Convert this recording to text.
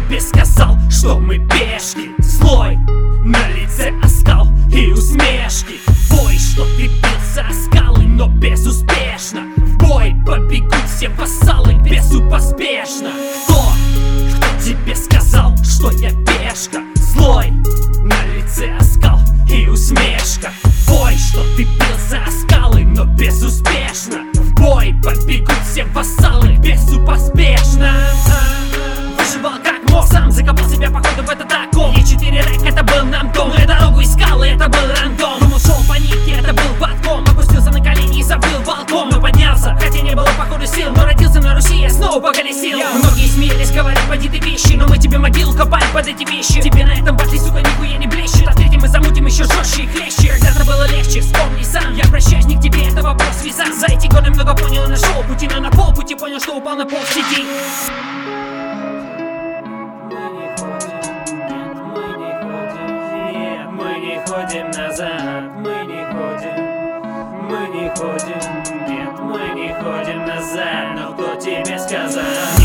тебе сказал, что мы пешки? Злой, на лице оскал и усмешки. Бой, что ты бился о скалы, но безуспешно. В бой побегут все вассалы безупоспешно. Кто тебе сказал, что я пешка? Злой, на лице оскал и усмешка. Бой, что ты бился о скалы, но безуспешно. В бой побегут все вассалы безупоспешно. Выживал как мог, сам закопал себя походу в этот окоп. Е4 рэк, это был нам дом, но дорогу искал, и это был рандом. Думал, шел по нитке, это был подком. Опустился на колени и забыл волком, но поднялся, хотя не было походу сил. Но родился на Руси, я снова поколесил. Многие смеялись, говорят, поди ты вещи, но мы тебе могилу копаем под эти вещи. Тебе на этом батле, сука, нихуя не блещет. А третьим мы замутим еще жестче и хлеще. Когда-то было легче, вспомни сам. Я прощаюсь, не к тебе, это вопрос визан. За эти годы много понял и нашел пути, но на полпути понял, что упал на пол в сети. Ходим назад, мы не ходим, нет, мы не ходим назад. Но кто тебе сказал?